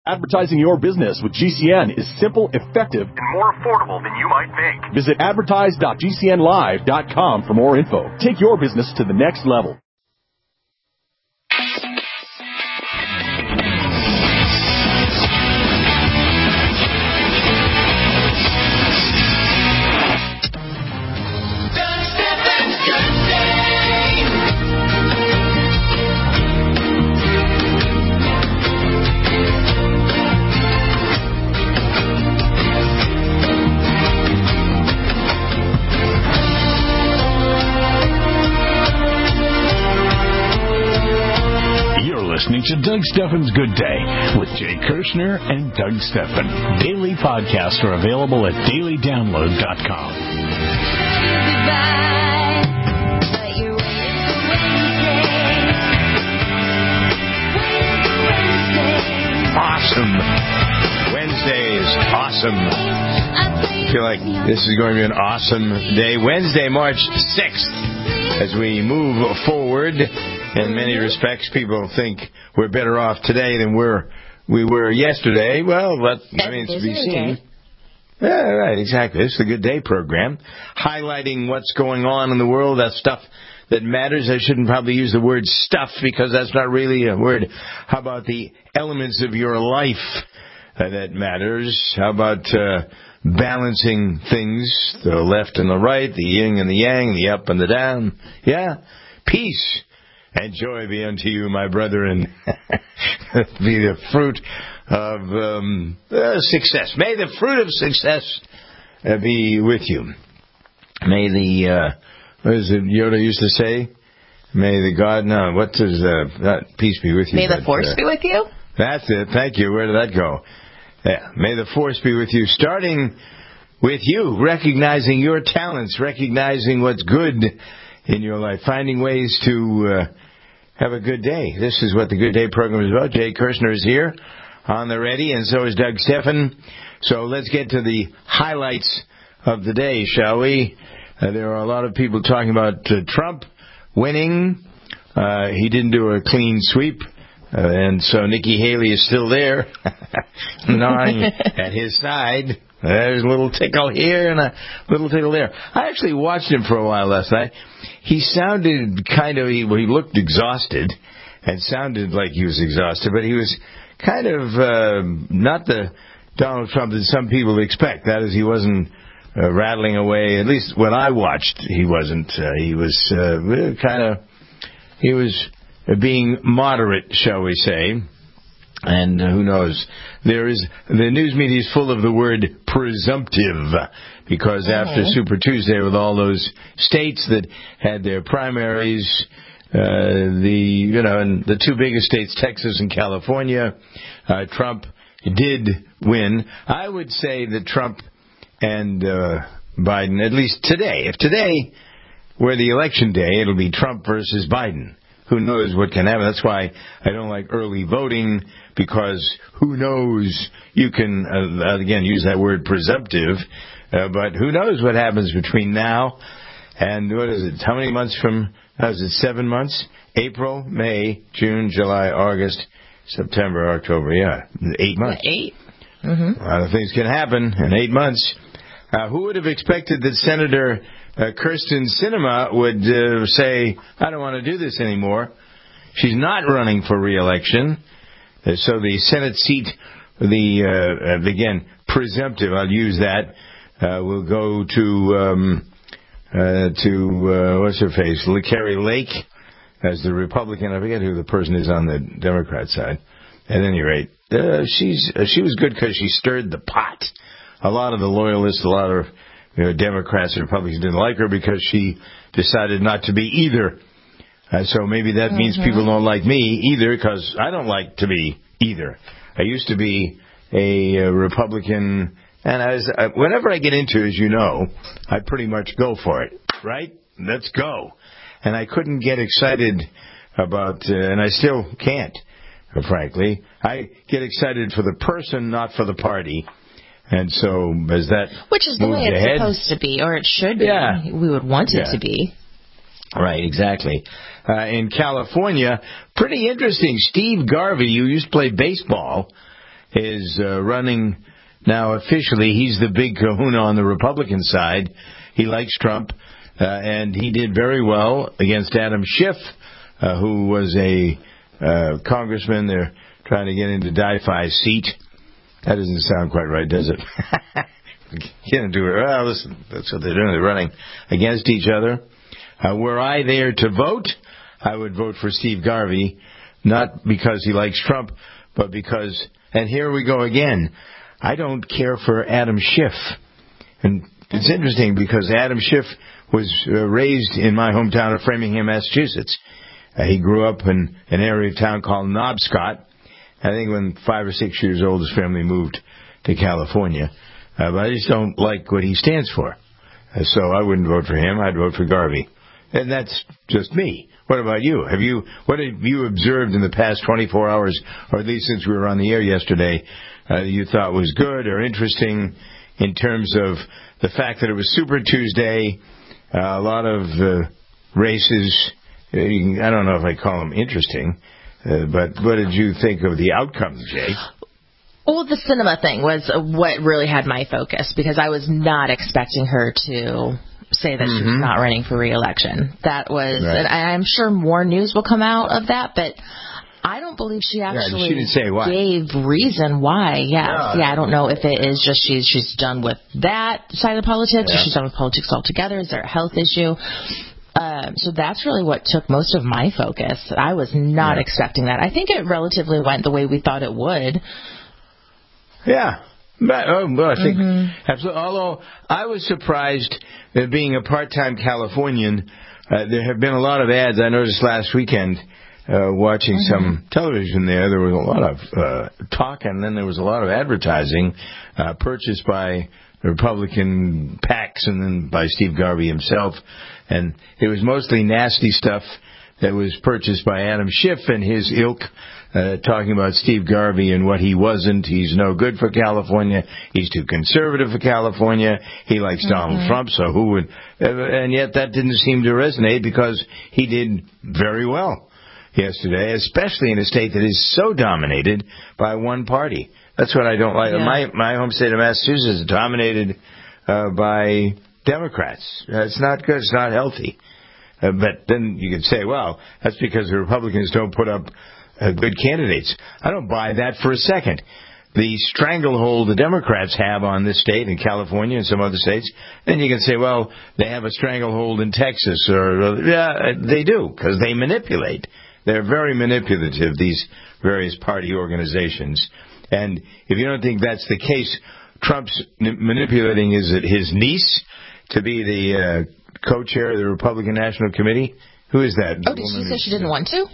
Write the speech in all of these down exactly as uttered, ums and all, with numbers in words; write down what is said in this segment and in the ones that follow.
Advertising your business with G C N is simple, effective, and more affordable than you might think. Visit advertise dot g c n live dot com for more info. Take your business to the next level. Listening to Doug Stephan's Good Day with Jay Kirshner and Doug Stephan. Daily podcasts are available at daily download dot com. Awesome. Wednesday is awesome. I feel like this is going to be an awesome day. Wednesday, March sixth, as we move forward. In many respects, people think we're better off today than we're, we were yesterday. Well, that remains to be seen. Yeah, right, exactly. It's the Good Day program, highlighting what's going on in the world, that stuff that matters. I shouldn't probably use the word stuff because that's not really a word. How about the elements of your life uh, that matters? How about uh, balancing things, the left and the right, the yin and the yang, the up and the down? Yeah, peace. And joy be unto you, my brethren, be the fruit of um, uh, success. May the fruit of success uh, be with you. May the, uh, what is it Yoda used to say? May the God, no, what does, uh, not peace be with you. May the but, force uh, be with you? That's it. Thank you. Where did that go? Yeah. May the force be with you. Starting with you, recognizing your talents, recognizing what's good in your life, finding ways to uh, have a good day. This is what the Good Day program is about. Jay Kirshner is here on the ready, and so is Doug Stephan. So let's get to the highlights of the day, shall we? Uh, there are a lot of people talking about uh, Trump winning. Uh, he didn't do a clean sweep, uh, and so Nikki Haley is still there, gnawing at his side. There's a little tickle here and a little tickle there. I actually watched him for a while last night. He sounded kind of, he, well, he looked exhausted and sounded like he was exhausted, but he was kind of uh, not the Donald Trump that some people expect. That is, he wasn't uh, rattling away. At least when I watched, he wasn't. Uh, he was uh, kind of, he was being moderate, shall we say. And uh, who knows? There is the news media is full of the word presumptive because mm-hmm. after Super Tuesday, with all those states that had their primaries, uh, the you know, and the two biggest states, Texas and California, uh, Trump did win. I would say that Trump and uh, Biden, at least today, if today were the election day, it'll be Trump versus Biden. Who knows what can happen? That's why I don't like early voting, because who knows? You can, uh, again, use that word presumptive, uh, but who knows what happens between now and, what is it, how many months from, how is it, seven months? April, May, June, July, August, September, October, yeah, eight months. Eight. Mm-hmm. A lot of things can happen in eight months. Uh, who would have expected that Senator Uh, Kirsten Sinema would uh, say, I don't want to do this anymore. She's not running for re-election. Uh, so the Senate seat, the, uh, again, presumptive, I'll use that, uh, will go to, um, uh, to, uh, what's her face, Carrie Lake as the Republican. I forget who the person is on the Democrat side. At any rate, uh, she's, uh, she was good because she stirred the pot. A lot of the loyalists, a lot of You know, Democrats and Republicans didn't like her because she decided not to be either. Uh, so maybe that mm-hmm. means people don't like me either, because I don't like to be either. I used to be a, a Republican, and I was, uh, whenever I get into, as you know, I pretty much go for it, right? Let's go. And I couldn't get excited about, uh, and I still can't, uh, frankly. I get excited for the person, not for the party. And so, as that Which is the way it's ahead, supposed to be, or it should be. Yeah. We would want it yeah. to be. Right, exactly. Uh, in California, pretty interesting. Steve Garvey, who used to play baseball is uh, running now officially. He's the big kahuna on the Republican side. He likes Trump, uh, and he did very well against Adam Schiff, uh, who was a uh, congressman. They're trying to get into Di-Fi's seat. That doesn't sound quite right, does it? Can't do it. Well, listen, that's what they're doing. They're running against each other. Uh, were I there to vote, I would vote for Steve Garvey, not because he likes Trump, but because, and here we go again, I don't care for Adam Schiff. And it's interesting because Adam Schiff was uh, raised in my hometown of Framingham, Massachusetts. Uh, he grew up in an area of town called Knobscot. I think when five or six years old, his family moved to California. Uh, but I just don't like what he stands for. Uh, so I wouldn't vote for him. I'd vote for Garvey. And that's just me. What about you? Have you, what have you observed in the past twenty-four hours, or at least since we were on the air yesterday, uh, you thought was good or interesting in terms of the fact that it was Super Tuesday, uh, a lot of uh, races, uh, you can, I don't know if I call them interesting, uh, but what did you think of the outcome, Jay? Well, the cinema thing was what really had my focus, because I was not expecting her to say that mm-hmm. she was not running for re-election. That was, right. And I'm sure more news will come out of that, but I don't believe she actually yeah, she didn't say why. gave reason why. Yeah, no. yeah. I don't know if it is just she's she's done with that side of politics, yeah. or she's done with politics altogether. Is there a health issue? Um, so that's really what took most of my focus. I was not yeah. expecting that. I think it relatively went the way we thought it would. Yeah. But, oh, well, I think mm-hmm. absolutely. Although I was surprised that being a part-time Californian, uh, there have been a lot of ads. I noticed last weekend uh, watching mm-hmm. some television there. There was a lot of uh, talk, and then there was a lot of advertising uh, purchased by Republican PACs and then by Steve Garvey himself. And it was mostly nasty stuff that was purchased by Adam Schiff and his ilk. Uh, talking about Steve Garvey and what he wasn't. He's no good for California. He's too conservative for California. He likes mm-hmm. Donald Trump, so who would... Uh, and yet that didn't seem to resonate because he did very well yesterday, especially in a state that is so dominated by one party. That's what I don't like. Yeah. My, my home state of Massachusetts is dominated uh, by Democrats. Uh, it's not good. It's not healthy. Uh, but then you could say, well, that's because the Republicans don't put up Uh, good candidates. I don't buy that for a second. The stranglehold the Democrats have on this state in California and some other states, then you can say, well, they have a stranglehold in Texas, or yeah, they do, because they manipulate. They're very manipulative, these various party organizations. And if you don't think that's the case, Trump's manipulating is it his niece to be the uh, co-chair of the Republican National Committee? Who is that? Oh, did she say she didn't want to?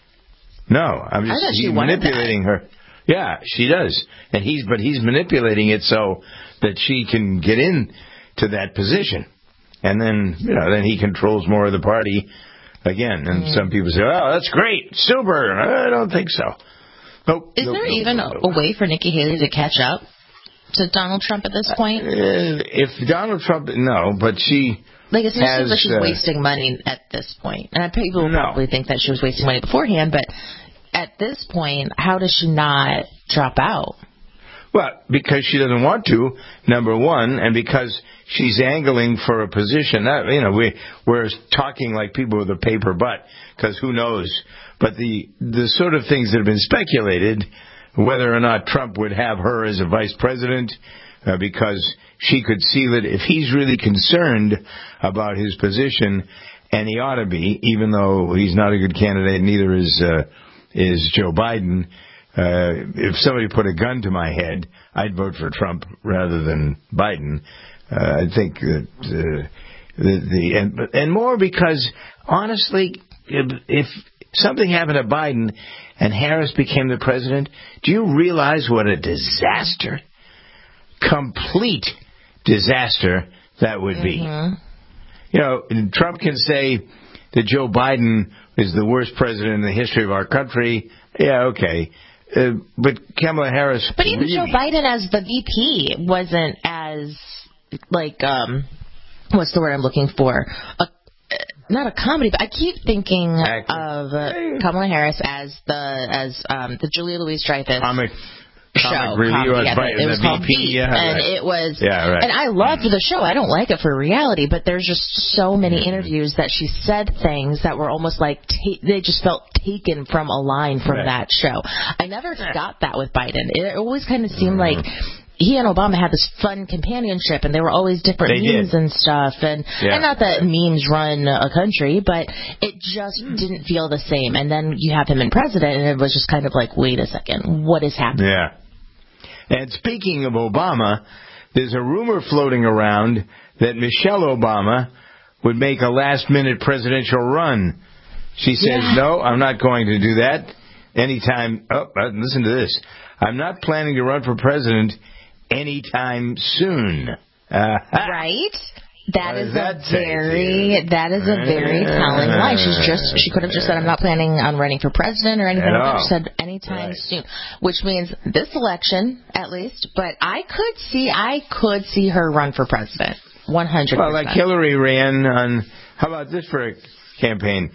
No, I'm just he's manipulating her. Yeah, she does, and he's but he's manipulating it so that she can get in to that position, and then you know then he controls more of the party again. And mm. some people say, "Oh, that's great, super." I don't think so. Nope. Is nope, there nope, even nope, a, nope. a way for Nikki Haley to catch up to Donald Trump at this point? Uh, if Donald Trump, no, but she. Like, it seems has, like she's uh, wasting money at this point. And people will no. probably think that she was wasting money beforehand, but at this point, how does she not drop out? Well, because she doesn't want to, number one, and because she's angling for a position. That, you know, we, we're talking like people with a paper butt, because who knows. But the, the sort of things that have been speculated, whether or not Trump would have her as a vice president, uh, because she could see that if he's really concerned about his position, and he ought to be, even though he's not a good candidate, neither is uh, is Joe Biden. Uh, if somebody put a gun to my head, I'd vote for Trump rather than Biden. Uh, I think that uh, the, the and, and more because honestly, if, if something happened to Biden and Harris became the president, do you realize what a disaster? Complete disaster that would be. Mm-hmm. You know, Trump can say that Joe Biden is the worst president in the history of our country. Yeah, okay. Uh, but Kamala Harris... But even really, Joe Biden as the V P wasn't as, like, um, what's the word I'm looking for? A, not a comedy, but I keep thinking Actor. of uh, Kamala Harris as the, as um, the Julia Louis-Dreyfus. Comic. show. Review comedy, on it was called V P, Beat, yeah, and right. it was. Yeah, right. And I loved the show. I don't like it for reality, but there's just so many Mm-hmm. interviews that she said things that were almost like ta- they just felt taken from a line from right. that show. I never got that with Biden. It always kind of seemed mm-hmm. like he and Obama had this fun companionship, and there were always different they memes did. and stuff. And, yeah. and not that memes run a country, but it just didn't feel the same. And then you have him in president, and it was just kind of like, wait a second, what is happening? Yeah. And speaking of Obama, there's a rumor floating around that Michelle Obama would make a last-minute presidential run. She says, yeah. no, I'm not going to do that anytime. Oh, listen to this. I'm not planning to run for president anytime soon. Uh, right? That is, is that a very that is a very telling line. She's just she could have just said I'm not planning on running for president or anything like that. She said anytime right. soon, which means this election at least. But I could see I could see her run for president. One hundred. Well, like Hillary ran on. How about this for a campaign?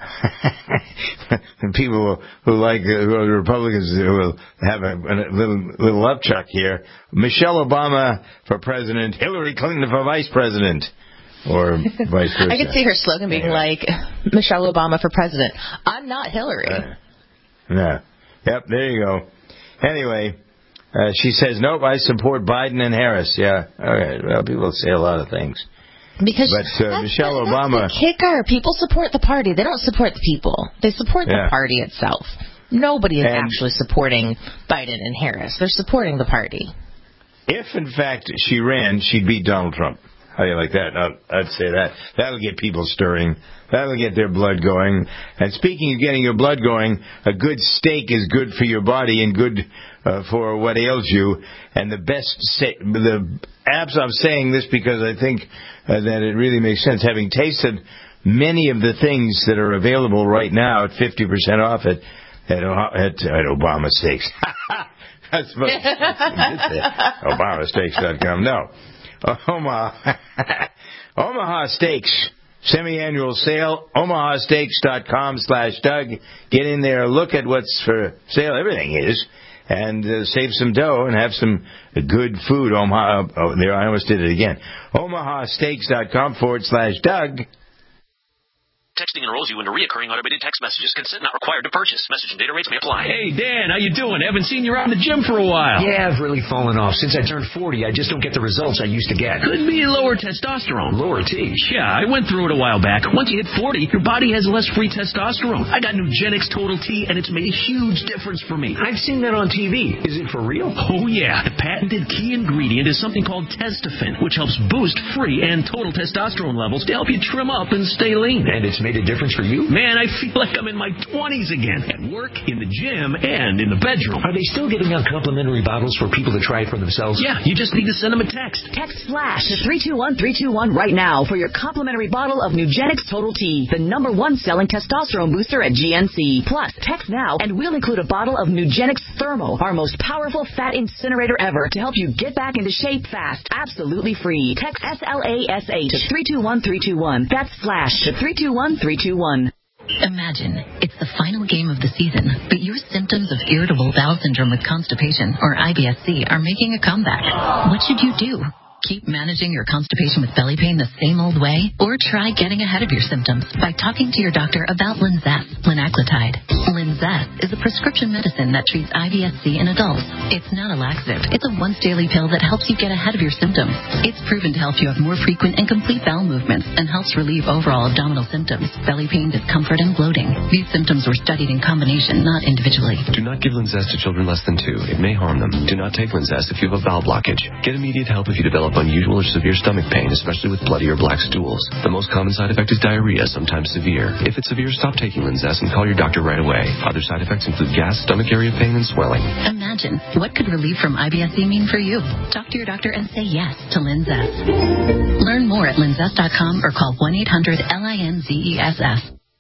People who like uh, who are Republicans who will have a, a little little upchuck here. Michelle Obama for president, Hillary Clinton for vice president, or vice versa. I could see her slogan being anyway. like Michelle Obama for president. I'm not Hillary. Uh, yeah. Yep. There you go. Anyway, uh, she says nope. I support Biden and Harris. Yeah. All right. Well, people say a lot of things. Because but uh, that's, Michelle that's Obama, the kicker. People support the party. They don't support the people. They support yeah. the party itself. Nobody is and actually supporting Biden and Harris. They're supporting the party. If, in fact, she ran, she'd beat Donald Trump. How do you like that? I'd, I'd say that. That'll get people stirring. That'll get their blood going. And speaking of getting your blood going, a good steak is good for your body and good uh, for what ails you. And the best, sa- the abs I'm saying this because I think uh, that it really makes sense. Having tasted many of the things that are available right now at fifty percent off at at, at, at Obama Steaks. That's what Obama Steaks dot com. No. Omaha, Omaha Steaks, semi-annual sale, omaha steaks dot com slash Doug. Get in there, look at what's for sale. Everything is. And uh, save some dough and have some good food. Omaha, oh, there, I almost did it again. omaha steaks dot com forward slash Doug. Texting enrolls you into reoccurring automated text messages. Consent not required to purchase. Message and data rates may apply. Hey, Dan, how you doing? Haven't seen you around the gym for a while. Yeah, I've really fallen off. Since I turned forty, I just don't get the results I used to get. Could be lower testosterone. Lower T? Yeah, I went through it a while back. Once you hit forty, your body has less free testosterone. I got Nugenix Total T, and it's made a huge difference for me. I've seen that on T V. Is it for real? Oh, yeah. The patented key ingredient is something called Testofen, which helps boost free and total testosterone levels to help you trim up and stay lean. And it's made a difference for you? Man, I feel like I'm in my twenties again. At work, in the gym, and in the bedroom. Are they still giving out complimentary bottles for people to try it for themselves? Yeah, you just need to send them a text. Text FLASH to three two one three two one right now for your complimentary bottle of Nugenix Total T, the number one selling testosterone booster at G N C. Plus, text now and we'll include a bottle of Nugenix Thermo, our most powerful fat incinerator ever, to help you get back into shape fast. Absolutely free. Text S L A S H to three two one three two one. That's FLASH to three two one three two one. Imagine it's the final game of the season, but your symptoms of irritable bowel syndrome with constipation, or I B S C, are making a comeback. What should you do? Keep managing your constipation with belly pain the same old way? Or try getting ahead of your symptoms by talking to your doctor about Linzess, linaclotide. Linzess is a prescription medicine that treats I B S C in adults. It's not a laxative. It's a once-daily pill that helps you get ahead of your symptoms. It's proven to help you have more frequent and complete bowel movements and helps relieve overall abdominal symptoms, belly pain, discomfort, and bloating. These symptoms were studied in combination, not individually. Do not give Linzess to children less than two. It may harm them. Do not take Linzess if you have a bowel blockage. Get immediate help if you develop unusual or severe stomach pain, especially with bloody or black stools. The most common side effect is diarrhea, sometimes severe. If it's severe, stop taking Linzess and call your doctor right away. Other side effects include gas, stomach area pain, and swelling. Imagine, what could relief from I B S C mean for you? Talk to your doctor and say yes to Linzess. Learn more at linzess dot com or call one eight hundred L I N Z E S S.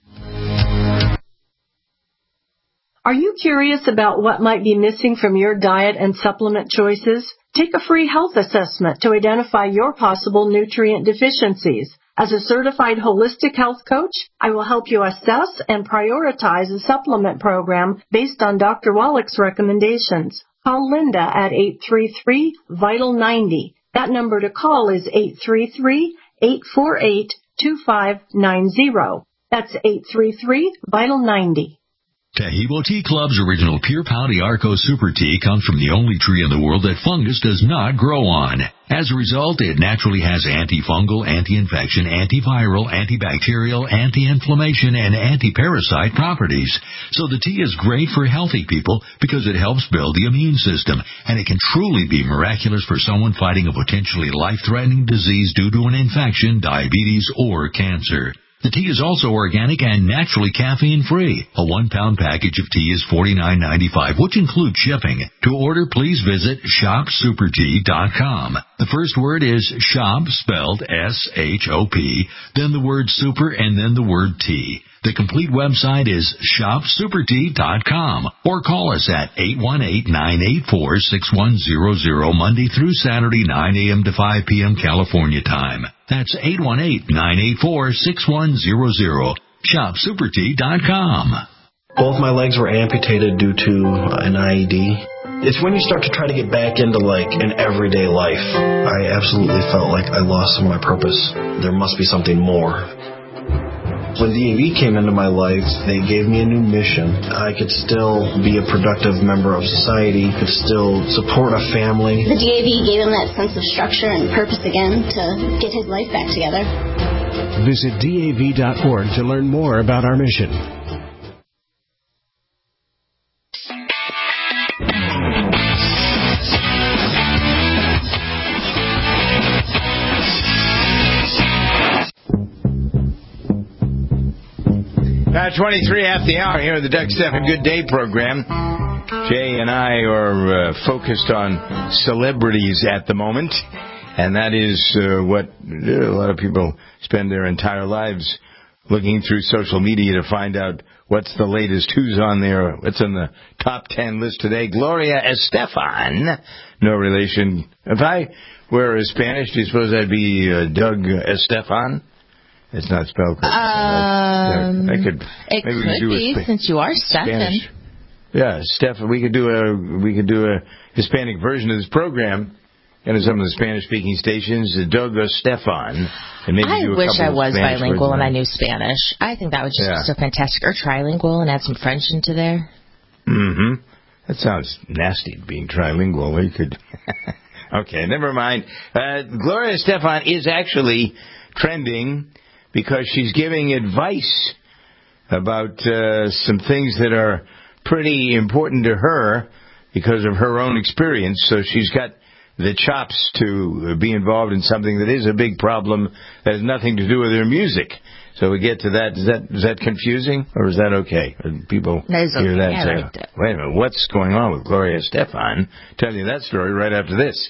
Are you curious about what might be missing from your diet and supplement choices? Take a free health assessment to identify your possible nutrient deficiencies. As a certified holistic health coach, I will help you assess and prioritize a supplement program based on Doctor Wallach's recommendations. Call Linda at eight three three, VITAL ninety. That number to call is eight three three, eight four eight, two five nine zero. That's eight three three, VITAL ninety. Taheebo Tea Club's original Pure Pau D'Arco Super Tea comes from the only tree in the world that fungus does not grow on. As a result, it naturally has antifungal, anti-infection, antiviral, antibacterial, anti-inflammation, and anti-parasite properties. So the tea is great for healthy people because it helps build the immune system, and it can truly be miraculous for someone fighting a potentially life-threatening disease due to an infection, diabetes, or cancer. The tea is also organic and naturally caffeine-free. A one-pound package of tea is forty-nine ninety-five, which includes shipping. To order, please visit shop super tea dot com. The first word is shop, spelled S H O P, then the word super, and then the word tea. The complete website is shop super tea dot com, or call us at eight one eight, nine eight four, six one zero zero Monday through Saturday, nine a.m. to five p.m. California time. That's eight one eight, nine eight four, six one zero zero. shop super tea dot com. Both my legs were amputated due to an I E D. It's when you start to try to get back into, like, an everyday life. I absolutely felt like I lost some of my purpose. There must be something more. When D A V came into my life, they gave me a new mission. I could still be a productive member of society, could still support a family. The D A V gave him that sense of structure and purpose again to get his life back together. Visit D A V dot org to learn more about our mission. Uh, twenty-three after the hour here at the Doug Stephan Good Day program. Jay and I are uh, focused on celebrities at the moment, and that is uh, what uh, a lot of people spend their entire lives looking through social media to find out what's the latest, who's on there, what's on the top ten list today. Gloria Estefan, no relation. If I were Spanish, do you suppose I'd be uh, Doug Estefan? It's not spelled correctly. Um, I could, it maybe could we could do be, a Sp- since you are Stefan. Yeah, Stefan. We could do a we could do a Hispanic version of this program, and some of the Spanish-speaking stations, Doug Stefan, and maybe I do a wish I couple was of Spanish bilingual and I words. knew Spanish. I think that would just Yeah. be so fantastic. Or trilingual and add some French into there. Mm-hmm. That sounds nasty, being trilingual. We could. Okay, never mind. Uh, Gloria Estefan is actually trending because she's giving advice about uh, some things that are pretty important to her because of her own experience. So she's got the chops to be involved in something that is a big problem that has nothing to do with her music. So we get to that. Is that is that confusing, or is that okay? Or people That is hear okay. that and I say, liked it. wait a minute, what's going on with Gloria Estefan? Tell you that story right after this.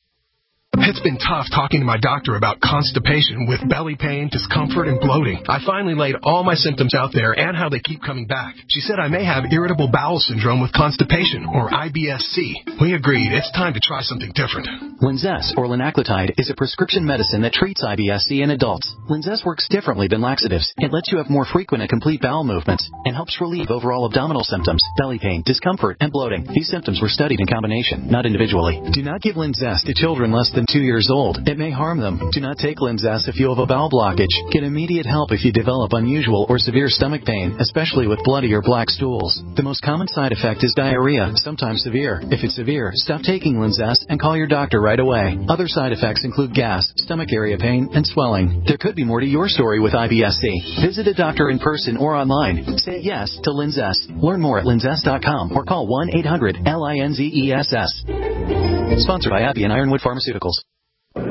It's been tough talking to my doctor about constipation with belly pain, discomfort, and bloating. I finally laid all my symptoms out there and how they keep coming back. She said I may have irritable bowel syndrome with constipation, or I B S C. We agreed it's time to try something different. Linzess, or linaclotide, is a prescription medicine that treats I B S C in adults. Linzess works differently than laxatives. It lets you have more frequent and complete bowel movements and helps relieve overall abdominal symptoms, belly pain, discomfort, and bloating. These symptoms were studied in combination, not individually. Do not give Linzess to children less than two years old. It may harm them. Do not take Linzess if you have a bowel blockage. Get immediate help if you develop unusual or severe stomach pain, especially with bloody or black stools. The most common side effect is diarrhea, sometimes severe. If it's severe, stop taking Linzess and call your doctor right away. Other side effects include gas, stomach area pain, and swelling. There could be more to your story with I B S C. Visit a doctor in person or online. Say yes to Linzess. Learn more at linzess dot com or call one eight hundred L I N Z E S S. Sponsored by Abbey and Ironwood Pharmaceuticals. Come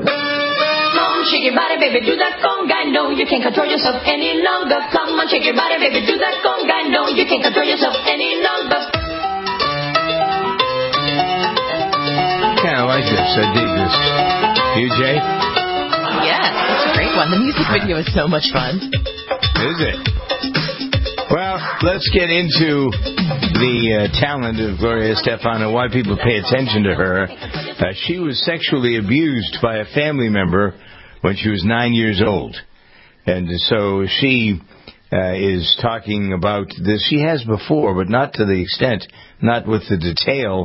on, shake your body, baby, do that conga. No, you can't control yourself any longer. Come on, shake your body, baby, do that conga. No, you can't control yourself any longer. Kind of like this. I dig this. You, Jay? Yes, it's a great one. The music video is so much fun. Is it? Well, let's get into the uh, talent of Gloria Estefan and why people pay attention to her. Uh, she was sexually abused by a family member when she was nine years old. And so she uh, is talking about this. She has before, but not to the extent, not with the detail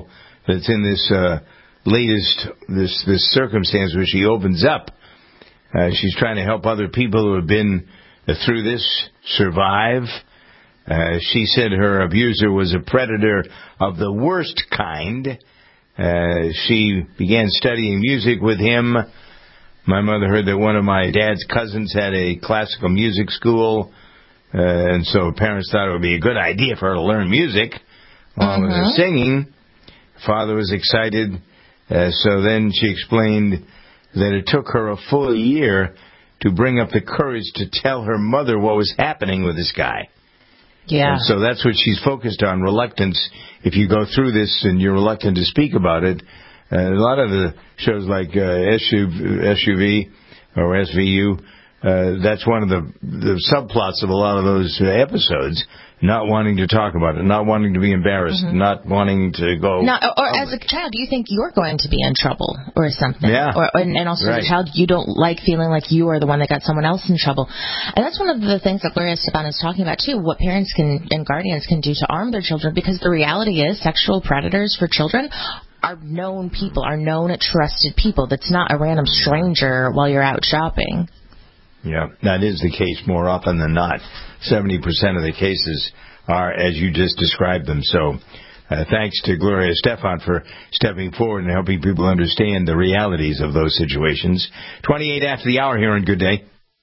that's in this uh, latest this this circumstance where she opens up. Uh, she's trying to help other people who have been uh, through this survive. Uh, she said her abuser was a predator of the worst kind. Uh, she began studying music with him. My mother heard that one of my dad's cousins had a classical music school, uh, and so parents thought it would be a good idea for her to learn music along with her singing. Father was excited, uh, so then she explained that it took her a full year to bring up the courage to tell her mother what was happening with this guy. Yeah. And so that's what she's focused on, reluctance. If you go through this and you're reluctant to speak about it, uh, a lot of the shows like uh, S U V or S V U, uh, that's one of the, the subplots of a lot of those uh, episodes. Not wanting to talk about it, not wanting to be embarrassed, mm-hmm. not wanting to go. Now, or public. As a child, do you think you're going to be in trouble or something? Yeah. Or, and, and also right. as a child, you don't like feeling like you are the one that got someone else in trouble. And that's one of the things that Gloria Estefan is talking about, too, what parents can and guardians can do to arm their children, because the reality is sexual predators for children are known people, are known trusted people. That's not a random stranger while you're out shopping. Yeah, that is the case more often than not. seventy percent of the cases are as you just described them. So uh, thanks to Gloria Estefan for stepping forward and helping people understand the realities of those situations. twenty-eight after the hour here on Good Day.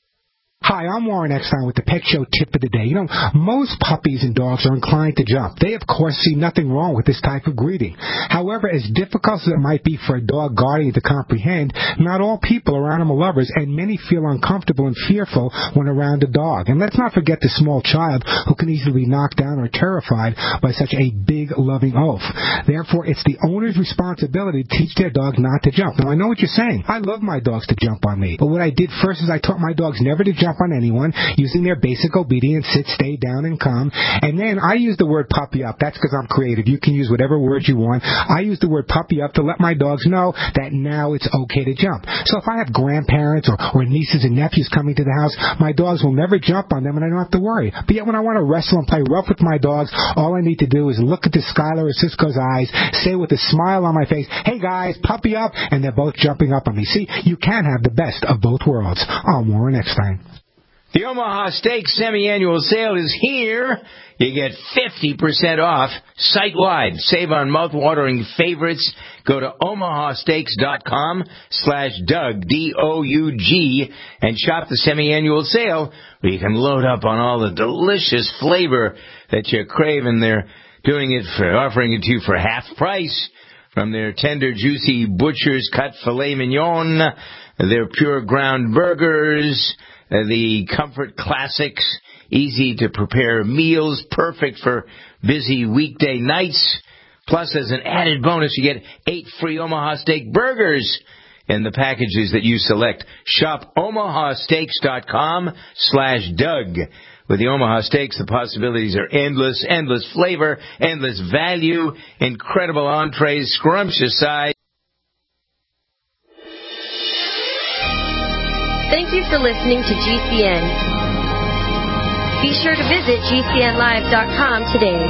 Hi, I'm Warren Eckstein with the Pet Show Tip of the Day. You know, most puppies and dogs are inclined to jump. They, of course, see nothing wrong with this type of greeting. However, as difficult as it might be for a dog guardian to comprehend, not all people are animal lovers, and many feel uncomfortable and fearful when around a dog. And let's not forget the small child who can easily be knocked down or terrified by such a big, loving oaf. Therefore, it's the owner's responsibility to teach their dog not to jump. Now, I know what you're saying. I love my dogs to jump on me. But what I did first is I taught my dogs never to jump on anyone, using their basic obedience, sit, stay down, and calm. And then I use the word puppy up. That's because I'm creative. You can use whatever words you want. I use the word puppy up to let my dogs know that now it's okay to jump. So if I have grandparents or, or nieces and nephews coming to the house, my dogs will never jump on them, and I don't have to worry. But yet when I want to wrestle and play rough with my dogs, all I need to do is look into Skylar or Cisco's eyes, say with a smile on my face, hey guys, puppy up, and they're both jumping up on me. See, you can have the best of both worlds. I'm Warren Eckstein. The Omaha Steaks semi-annual sale is here. You get fifty percent off site-wide. Save on mouth-watering favorites. Go to omahasteaks.com slash Doug, D O U G, and shop the semi-annual sale where you can load up on all the delicious flavor that you're craving. They're doing it for, offering it to you for half price. From their tender, juicy butcher's cut filet mignon, their pure ground burgers, Uh, the Comfort Classics, easy-to-prepare meals, perfect for busy weekday nights. Plus, as an added bonus, you get eight free Omaha Steak burgers in the packages that you select. Shop omahasteaks.com slash Doug. With the Omaha Steaks, the possibilities are endless, endless flavor, endless value, incredible entrees, scrumptious sides. Thank you for listening to G C N. Be sure to visit G C N live dot com today.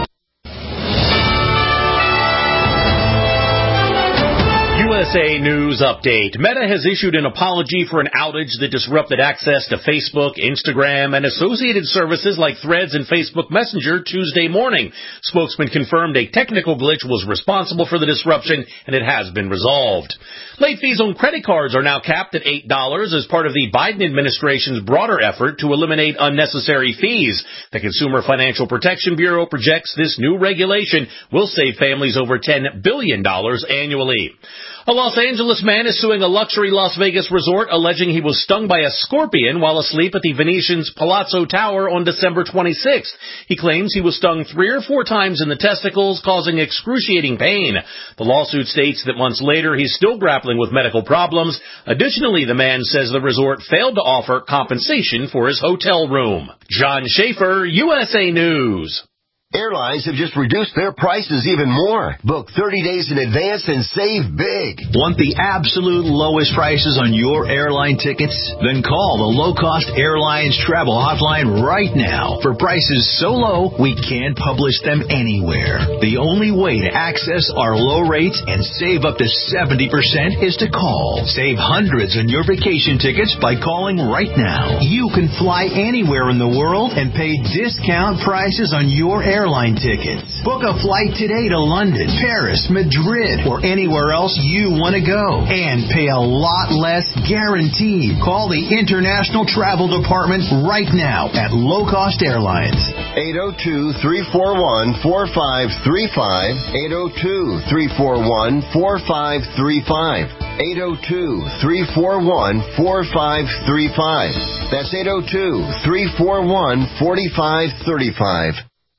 U S A News Update. Meta has issued an apology for an outage that disrupted access to Facebook, Instagram, and associated services like Threads and Facebook Messenger Tuesday morning. Spokesman confirmed a technical glitch was responsible for the disruption, and it has been resolved. Late fees on credit cards are now capped at eight dollars as part of the Biden administration's broader effort to eliminate unnecessary fees. The Consumer Financial Protection Bureau projects this new regulation will save families over ten billion dollars annually. A Los Angeles man is suing a luxury Las Vegas resort alleging he was stung by a scorpion while asleep at the Venetian's Palazzo Tower on December twenty-sixth. He claims he was stung three or four times in the testicles, causing excruciating pain. The lawsuit states that months later he's still grappling with medical problems. Additionally, the man says the resort failed to offer compensation for his hotel room. John Schaefer, U S A News. Airlines have just reduced their prices even more. Book thirty days in advance and save big. Want the absolute lowest prices on your airline tickets? Then call the Low Cost Airlines Travel Hotline right now for prices so low we can't publish them anywhere. The only way to access our low rates and save up to seventy percent is to call. Save hundreds on your vacation tickets by calling right now. You can fly anywhere in the world and pay discount prices on your airline tickets. Book a flight today to London, Paris, Madrid, or anywhere else you want to go and pay a lot less guaranteed. Call the International Travel Department right now at Low Cost Airlines. eight oh two, three four one, four five three five. eight oh two, three four one, four five three five. eight oh two, three four one, four five three five. That's eight oh two, three four one, four five three five.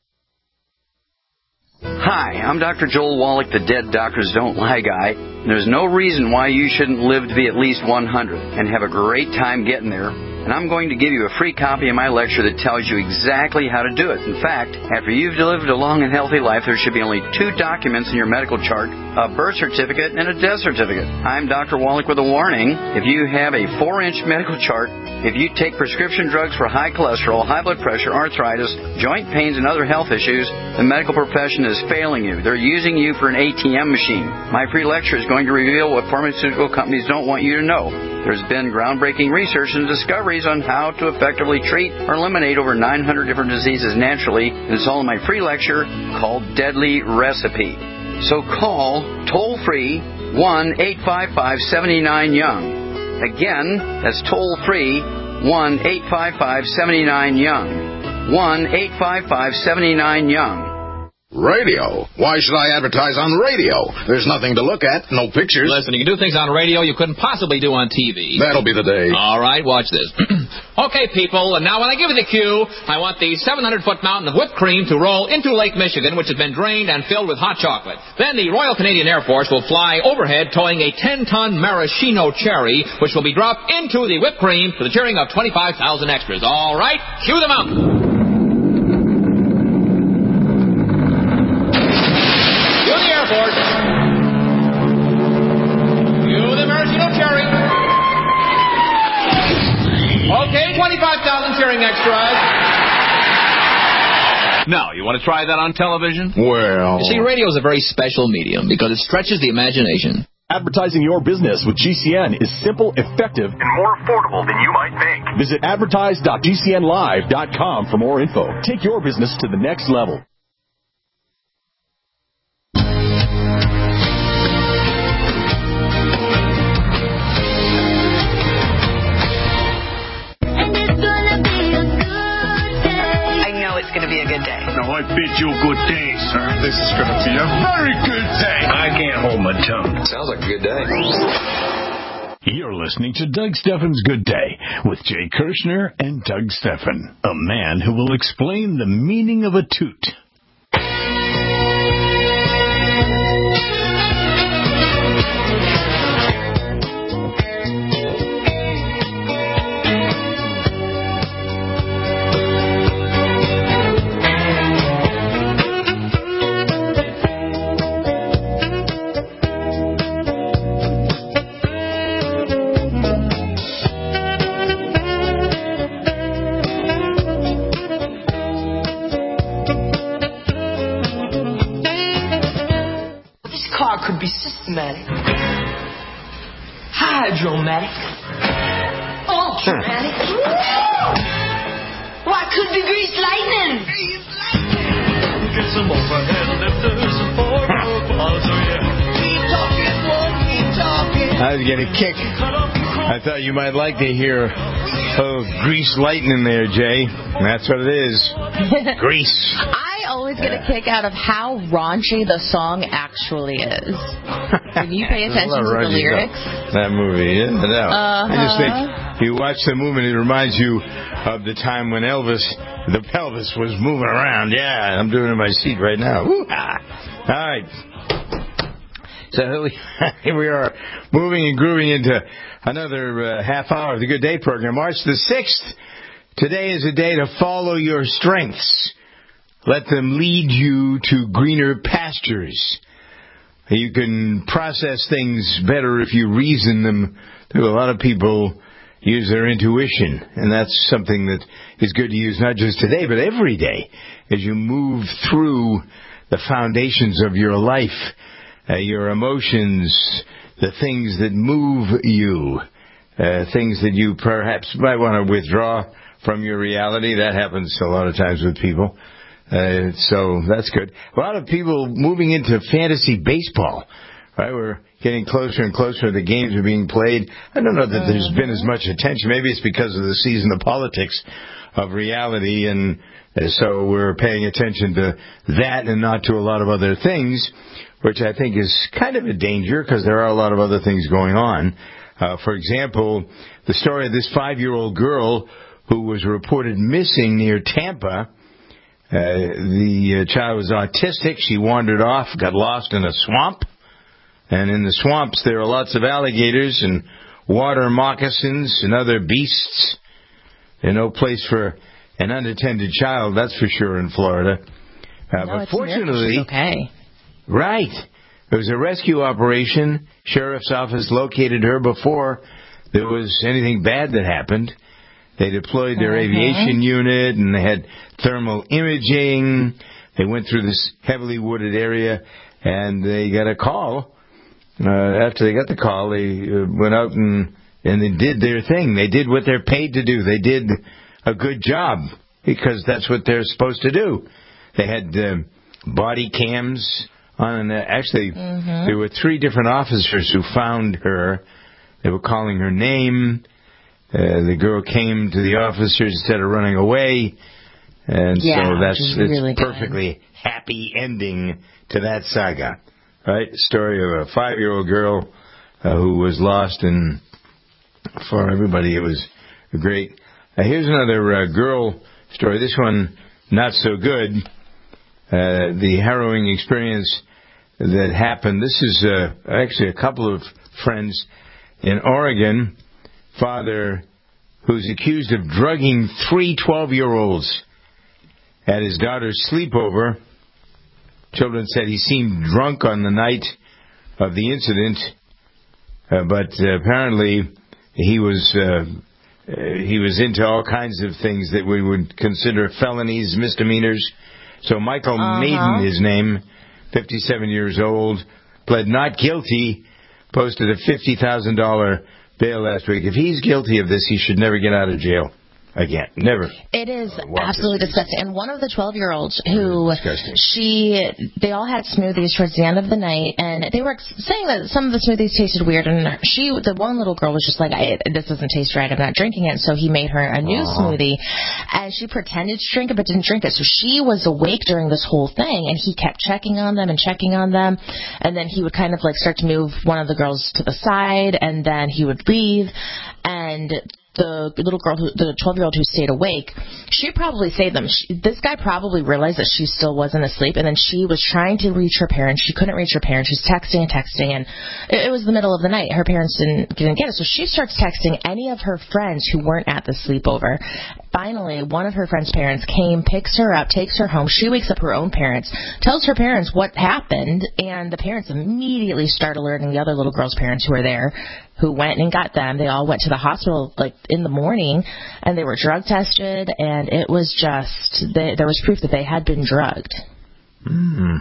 Hi, I'm Doctor Joel Wallach, the Dead Doctors Don't Lie guy. There's no reason why you shouldn't live to be at least one hundred and have a great time getting there. And I'm going to give you a free copy of my lecture that tells you exactly how to do it. In fact, after you've lived a long and healthy life, there should be only two documents in your medical chart, a birth certificate and a death certificate. I'm Doctor Wallach with a warning. If you have a four-inch medical chart, if you take prescription drugs for high cholesterol, high blood pressure, arthritis, joint pains, and other health issues, the medical profession is failing you. They're using you for an A T M machine. My free lecture is going to reveal what pharmaceutical companies don't want you to know. There's been groundbreaking research and discoveries on how to effectively treat or eliminate over nine hundred different diseases naturally. And it's all in my free lecture called Deadly Recipe. So call toll-free one eight five five, seven nine, young. Again, that's toll-free one eight five five, seven nine, young. one eight five five, seven nine, young. Radio? Why should I advertise on radio? There's nothing to look at, no pictures. Listen, you can do things on radio you couldn't possibly do on T V. That'll be the day. All right, watch this. Okay, people, and now when I give you the cue, I want the seven hundred foot mountain of whipped cream to roll into Lake Michigan, which has been drained and filled with hot chocolate. Then the Royal Canadian Air Force will fly overhead towing a ten ton maraschino cherry, which will be dropped into the whipped cream to the cheering of twenty-five thousand extras. All right, cue them out. Okay, twenty-five thousand cheering extras. Now, you want to try that on television? Well... You see, radio is a very special medium because it stretches the imagination. Advertising your business with G C N is simple, effective, and more affordable than you might think. Visit advertise dot G C N live dot com for more info. Take your business to the next level. Going to be a good day. Now, I bid you a good day, sir. This is going to be a very good day. I can't hold my tongue. Sounds like a good day. You're listening to Doug Steffen's Good Day with Jay Kirshner and Doug Steffen, a man who will explain the meaning of a toot. Hydromatic. Ultramatic. Why, could be greased lightning. Get some overhead lifters and four balls, oh yeah. Keep talking, won't keep talking. I was getting a kick. I thought you might like to hear oh, grease lightning there, Jay. That's what it is. Grease. I always get a kick out of how raunchy the song actually is. When you pay attention to the lyrics. That movie, yeah. No. Uh-huh. I just think you watch the movie, it reminds you of the time when Elvis, the pelvis, was moving around. Yeah, I'm doing it in my seat right now. Woo-ha. All right. So here we are, moving and grooving into another uh, half hour of the Good Day program. March the sixth. Today is a day to follow your strengths. let them lead you to greener pastures. You can process things better if you reason them through. A lot of people use their intuition, and that's something that is good to use not just today, but every day as you move through the foundations of your life, uh, your emotions, the things that move you, uh, things that you perhaps might want to withdraw from your reality. That happens a lot of times with people. Uh, so that's good. A lot of people moving into fantasy baseball, right? We're getting closer and closer. The games are being played. I don't know that there's been as much attention. Maybe it's because of the season of politics of reality, and so we're paying attention to that and not to a lot of other things, which I think is kind of a danger because there are a lot of other things going on. Uh, for example, the story of this five-year-old girl who was reported missing near Tampa. Uh, the uh, child was autistic. She wandered off, got lost in a swamp. And in the swamps, there are lots of alligators and water moccasins and other beasts. There's no place for an unattended child, that's for sure, in Florida. Uh, no, but fortunately, okay. Right. It was a rescue operation. Sheriff's office located her before there was anything bad that happened. They deployed their mm-hmm. aviation unit, and they had thermal imaging. They went through this heavily wooded area, and they got a call. Uh, after they got the call, they uh, went out and, and they did their thing. They did what they're paid to do. They did a good job because that's what they're supposed to do. They had uh, body cams on. And, uh, actually, mm-hmm. there were three different officers who found her. They were calling her name. Uh, the girl came to the officers instead of running away, and yeah, so that's it's really perfectly good. happy ending to that saga, right? The story of a five-year-old girl uh, who was lost, and for everybody it was great. Uh, here's another uh, girl story. This one not so good. Uh, the harrowing experience that happened. This is uh, actually a couple of friends in Oregon. Father who's accused of drugging three twelve-year-olds at his daughter's sleepover. Children said he seemed drunk on the night of the incident, uh, but uh, apparently he was uh, uh, he was into all kinds of things that we would consider felonies, misdemeanors. So Michael uh-huh. Maiden, his name, fifty-seven years old, pled not guilty, posted a fifty thousand dollars bail last week. If he's guilty of this, he should never get out of jail again. Never. It is uh, absolutely disgusting. And one of the twelve-year-olds who she, they all had smoothies towards the end of the night, and they were saying that some of the smoothies tasted weird. And she, the one little girl, was just like, I, "This doesn't taste right. I'm not drinking it." So he made her a new uh-huh. smoothie, and she pretended to drink it but didn't drink it. So she was awake during this whole thing, and he kept checking on them and checking on them, and then he would kind of like start to move one of the girls to the side, and then he would leave, and the little girl, who, the twelve-year-old who stayed awake, she probably saved them. She, this guy probably realized that she still wasn't asleep, and then she was trying to reach her parents. She couldn't reach her parents. She's texting and texting, and it, it was the middle of the night. Her parents didn't, didn't get it, so she starts texting any of her friends who weren't at the sleepover. Finally, one of her friend's parents came, picks her up, takes her home. She wakes up her own parents, tells her parents what happened, and the parents immediately start alerting the other little girl's parents who were there, who went and got them. They all went to the hospital like in the morning, and they were drug tested, and it was just, they, there was proof that they had been drugged. Hmm.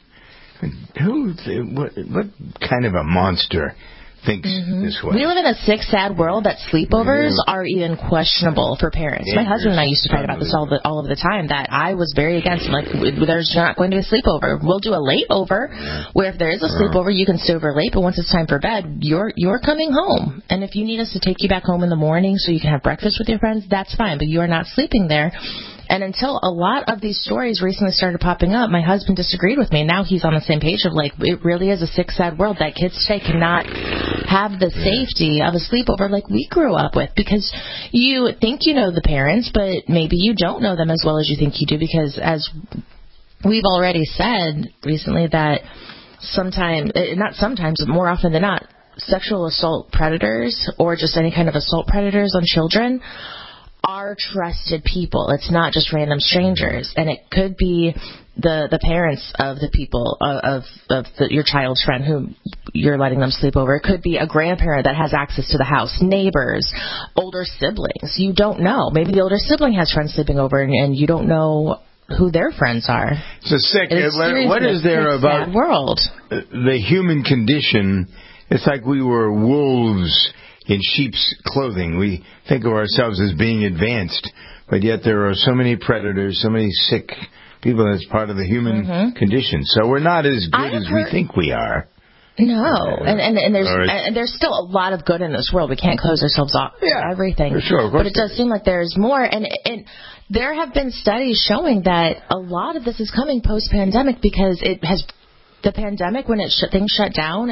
Who? What, what kind of a monster thinks mm-hmm. this way? We live in a sick, sad world that sleepovers yeah. are even questionable for parents. Yeah, My husband and I used to fight about this all the, all of the time, that I was very against. Like, there's not going to be a sleepover. We'll do a late over, yeah. where if there is a sleepover, you can stay over late, but once it's time for bed, you're you're coming home. And if you need us to take you back home in the morning so you can have breakfast with your friends, that's fine, but you are not sleeping there. And until a lot of these stories recently started popping up, my husband disagreed with me. Now he's on the same page of, like, it really is a sick, sad world that kids today cannot have the safety of a sleepover like we grew up with. Because you think you know the parents, but maybe you don't know them as well as you think you do. Because as we've already said recently, that sometimes, not sometimes, but more often than not, sexual assault predators or just any kind of assault predators on children are trusted people. It's not just random strangers. And it could be the the parents of the people, of, of, of the, your child's friend who you're letting them sleep over. It could be a grandparent that has access to the house, neighbors, older siblings. You don't know. Maybe the older sibling has friends sleeping over, and, and you don't know who their friends are. It's a sick. It's What, what is there it's about sad world? The human condition? It's like we were wolves in sheep's clothing. We think of ourselves as being advanced, but yet there are so many predators, so many sick people. That's part of the human mm-hmm. condition. So we're not as good as heard... we think we are. No, uh, and, and and there's and there's still a lot of good in this world. We can't close ourselves off to yeah, everything. For sure, but it does seem like there's more, and and there have been studies showing that a lot of this is coming post-pandemic because it has the pandemic when it sh- things shut down.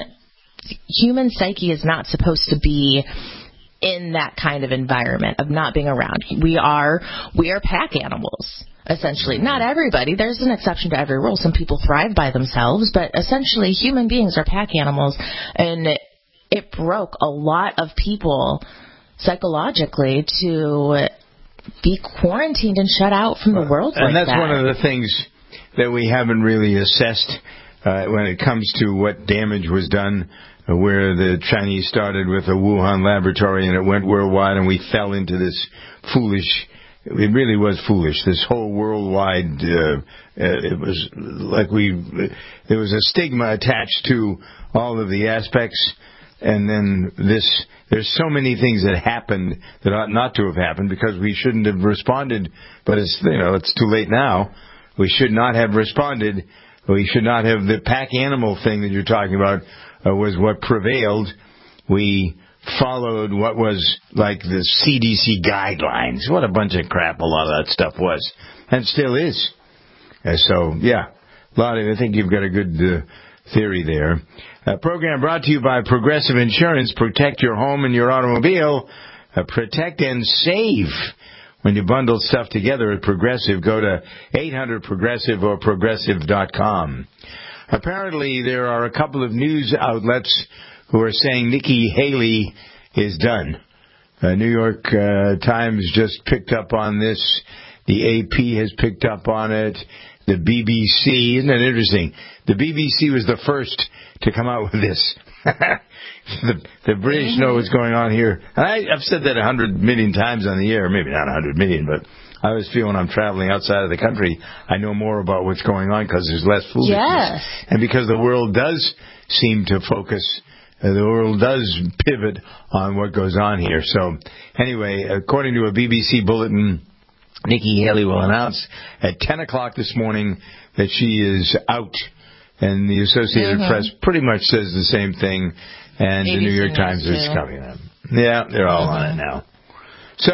Human psyche is not supposed to be in that kind of environment of not being around. We are we are pack animals. Essentially, not everybody. There's an exception to every rule. Some people thrive by themselves, but essentially human beings are pack animals, and it, it broke a lot of people psychologically to be quarantined and shut out from the world and like that's that. one of the things that we haven't really assessed uh, when it comes to what damage was done, uh, where the Chinese started with a Wuhan laboratory and it went worldwide, and we fell into this foolish... It really was foolish. This whole worldwide, uh, uh, it was like we, there was a stigma attached to all of the aspects, and then this, there's so many things that happened that ought not to have happened because we shouldn't have responded, but it's, you know, it's too late now. We should not have responded. We should not have, the pack animal thing that you're talking about uh, was what prevailed. We followed what was like the C D C guidelines. What a bunch of crap a lot of that stuff was, and still is. And so, yeah, a lot of, I think you've got a good uh, theory there. A program brought to you by Progressive Insurance. Protect your home and your automobile. Uh, protect and save. When you bundle stuff together at Progressive, go to eight hundred Progressive or Progressive dot com. Apparently, there are a couple of news outlets who are saying Nikki Haley is done. Uh, New York uh, Times just picked up on this. The A P has picked up on it. The B B C, isn't that interesting? The B B C was the first to come out with this. the, the British know what's going on here. And I, I've said that a hundred million times on the air, maybe not a hundred million, but I always feel when I'm traveling outside of the country, I know more about what's going on because there's less foolishness. Yes. And because the world does seem to focus, uh, the world does pivot on what goes on here. So anyway, according to a B B C bulletin, Nikki Haley will announce at ten o'clock this morning that she is out. And the Associated mm-hmm. Press pretty much says the same thing. And A B C the New York Times is covering them. Yeah, they're all mm-hmm. on it now. So,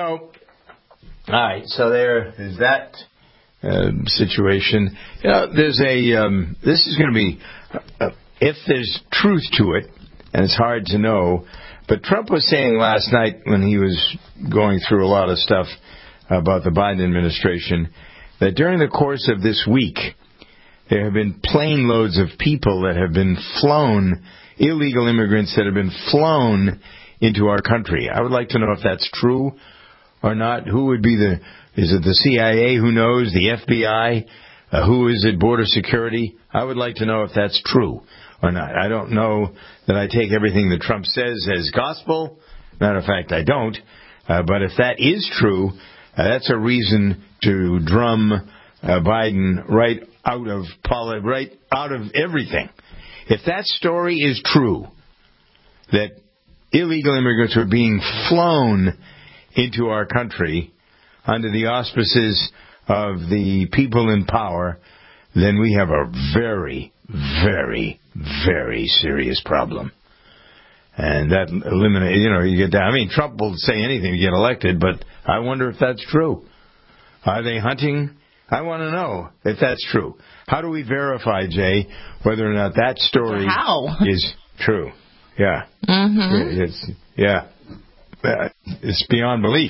all right. So there is that uh, situation. You know, there's a. Um, this is going to be, uh, if there's truth to it, and it's hard to know. But Trump was saying last night when he was going through a lot of stuff about the Biden administration that during the course of this week, there have been plane loads of people that have been flown, illegal immigrants that have been flown into our country. I would like to know if that's true or not. Who would be the, is it the C I A? Who knows? The F B I? Uh, who is it? Border Security? I would like to know if that's true or not. I don't know that I take everything that Trump says as gospel. Matter of fact, I don't. Uh, but if that is true, uh, that's a reason to drum uh, Biden right out of poli- right out of everything. If that story is true, that illegal immigrants are being flown into our country under the auspices of the people in power, then we have a very, very, very serious problem. And that eliminates, you know, you get that. I mean, Trump will say anything to get elected, but I wonder if that's true. Are they hunting? I want to know if that's true. How do we verify, Jay, whether or not that story How? is true? Yeah. Mm-hmm. It's, yeah. Uh, it's beyond belief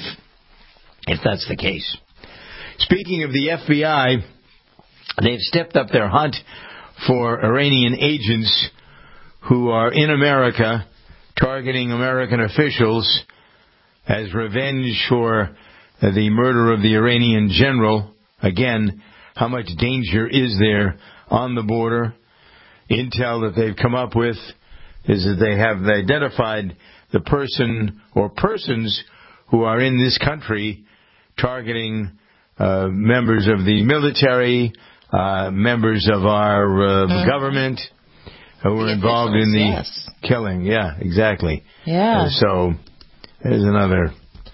if that's the case. Speaking of the F B I, they've stepped up their hunt for Iranian agents who are in America targeting American officials as revenge for uh, the murder of the Iranian general. Again, how much danger is there on the border? Intel that they've come up with is that they have identified the person or persons who are in this country targeting uh, members of the military, uh, members of our uh, mm-hmm. government who were involved in the yes. killing. Yeah, exactly. Yeah. Uh, so there's another.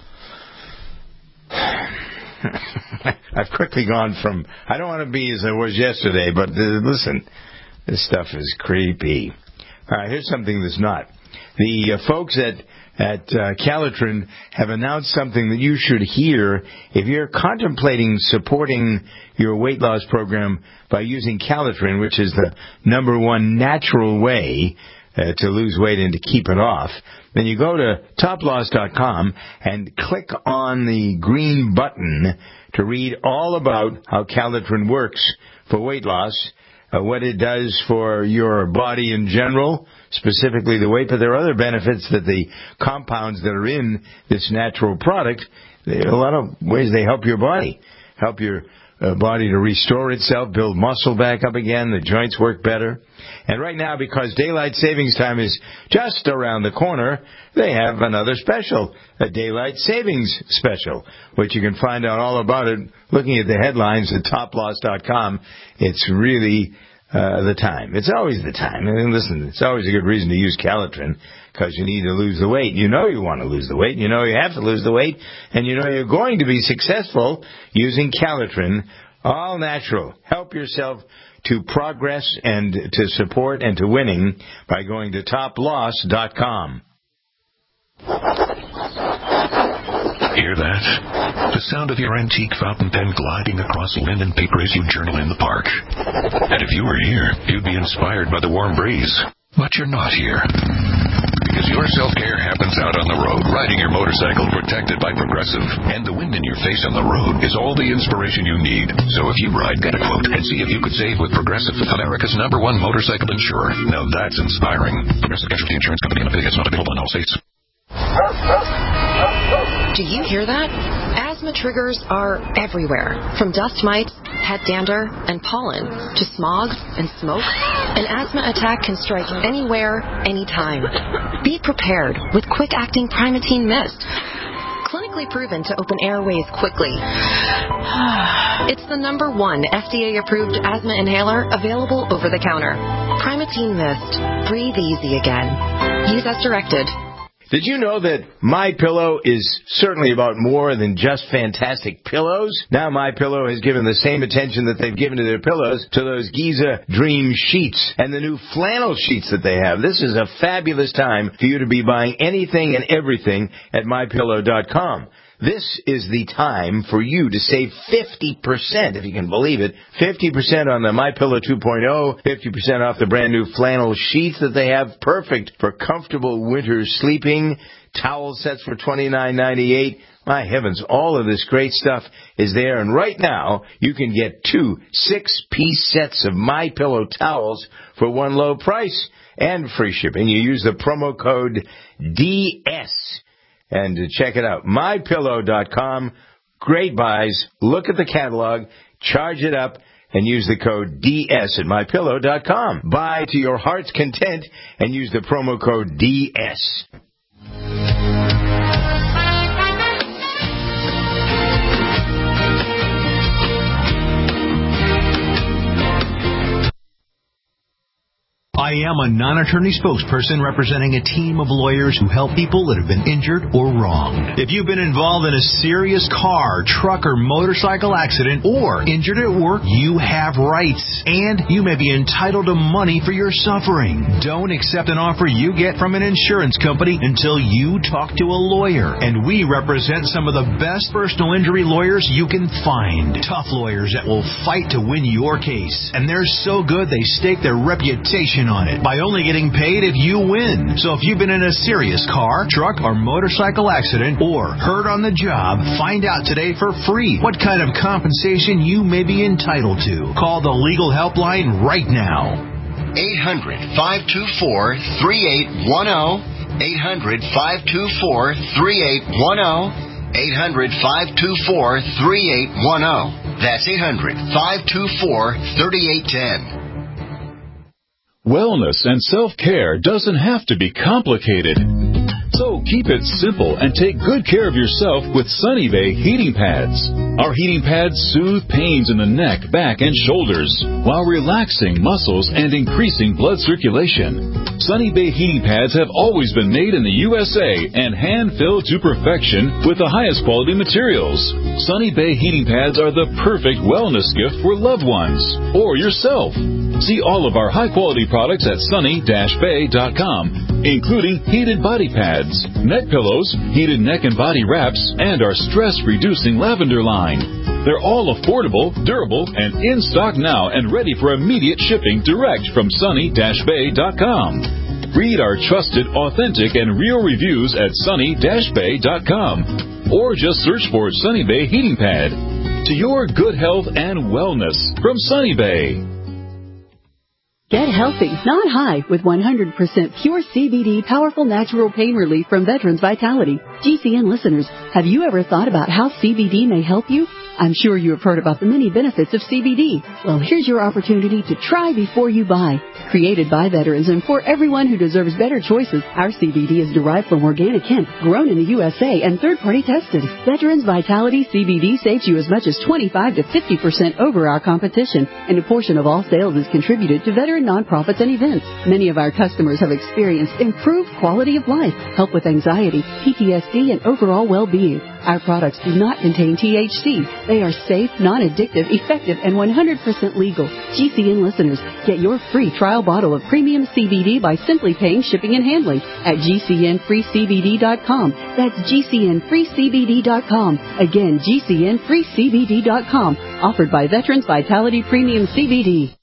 I've quickly gone from, I don't want to be as I was yesterday, but uh, listen, this stuff is creepy. All right, here's something that's not. The uh, folks at at uh, Calitrin have announced something that you should hear if you're contemplating supporting your weight loss program by using Calitrin, which is the number one natural way uh, to lose weight and to keep it off. Then you go to top loss dot com and click on the green button to read all about how Calitrin works for weight loss, uh, what it does for your body in general, specifically the weight, but there are other benefits that the compounds that are in this natural product, there are a lot of ways they help your body, help your uh, body to restore itself, build muscle back up again, the joints work better. And right now, because daylight savings time is just around the corner, they have another special, a daylight savings special, which you can find out all about it looking at the headlines at top loss dot com. It's really uh, the time. It's always the time. And listen, it's always a good reason to use Calitrin because you need to lose the weight. You know you want to lose the weight. You know you have to lose the weight. And you know you're going to be successful using Calitrin, all natural. Help yourself to progress and to support and to winning by going to top loss dot com. Hear that? The sound of your antique fountain pen gliding across linen paper as you journal in the park. And if you were here, you'd be inspired by the warm breeze. But you're not here. Because your self-care happens out on the road, riding your motorcycle protected by Progressive. And the wind in your face on the road is all the inspiration you need. So if you ride, get a quote and see if you could save with Progressive, America's number one motorcycle insurer. Now that's inspiring. Progressive Casualty Insurance Company and affiliates, not available in all states. Do you hear that? Asthma triggers are everywhere. From dust mites, head dander, and pollen, to smog and smoke. An asthma attack can strike anywhere, anytime. Be prepared with quick-acting Primatene Mist. Clinically proven to open airways quickly. It's the number one F D A-approved asthma inhaler available over the counter. Primatene Mist. Breathe easy again. Use as directed. Did you know that MyPillow is certainly about more than just fantastic pillows? Now MyPillow has given the same attention that they've given to their pillows to those Giza Dream sheets and the new flannel sheets that they have. This is a fabulous time for you to be buying anything and everything at my pillow dot com. This is the time for you to save fifty percent, if you can believe it. fifty percent on the MyPillow two point oh, fifty percent off the brand new flannel sheets that they have. Perfect for comfortable winter sleeping. Towel sets for twenty-nine ninety-eight. My heavens, all of this great stuff is there. And right now, you can get two six-piece sets of MyPillow towels for one low price and free shipping. You use the promo code D S. And check it out, my pillow dot com. Great buys. Look at the catalog, charge it up, and use the code D S at my pillow dot com. Buy to your heart's content and use the promo code D S. I am a non-attorney spokesperson representing a team of lawyers who help people that have been injured or wronged. If you've been involved in a serious car, truck, or motorcycle accident or injured at work, you have rights, and you may be entitled to money for your suffering. Don't accept an offer you get from an insurance company until you talk to a lawyer, and we represent some of the best personal injury lawyers you can find. Tough lawyers that will fight to win your case, and they're so good they stake their reputation on it by only getting paid if you win. So if you've been in a serious car, truck, or motorcycle accident or hurt on the job, find out today for free what kind of compensation you may be entitled to. Call the legal helpline right now. eight hundred, five two four, three eight one zero. eight hundred, five two four, three eight one zero. eight hundred, five two four, three eight one zero. That's eight hundred, five two four, three eight one zero. Wellness and self-care doesn't have to be complicated. So keep it simple and take good care of yourself with Sunny Bay heating pads. Our heating pads soothe pains in the neck, back, and shoulders while relaxing muscles and increasing blood circulation. Sunny Bay heating pads have always been made in the U S A and hand-filled to perfection with the highest quality materials. Sunny Bay heating pads are the perfect wellness gift for loved ones or yourself. See all of our high-quality products at sunny dash bay dot com, including heated body pads, neck pillows, heated neck and body wraps, and our stress-reducing lavender line. They're all affordable, durable, and in stock now and ready for immediate shipping direct from sunny dash bay dot com. Read our trusted, authentic, and real reviews at sunny dash bay dot com, or just search for Sunny Bay Heating Pad. To your good health and wellness from Sunny Bay. Get healthy, not high, with one hundred percent pure C B D powerful natural pain relief from Veterans Vitality. G C N listeners, have you ever thought about how C B D may help you? I'm sure you have heard about the many benefits of C B D. Well, here's your opportunity to try before you buy. Created by veterans and for everyone who deserves better choices, our C B D is derived from organic hemp, grown in the U S A, and third-party tested. Veterans Vitality C B D saves you as much as twenty-five to fifty percent over our competition, and a portion of all sales is contributed to veteran nonprofits and events. Many of our customers have experienced improved quality of life, help with anxiety, P T S D, and overall well-being. Our products do not contain T H C. They are safe, non-addictive, effective, and one hundred percent legal. G C N listeners, get your free trial bottle of premium C B D by simply paying shipping and handling at G C N free C B D dot com. That's G C N free C B D dot com. Again, G C N free C B D dot com. Offered by Veterans Vitality Premium C B D.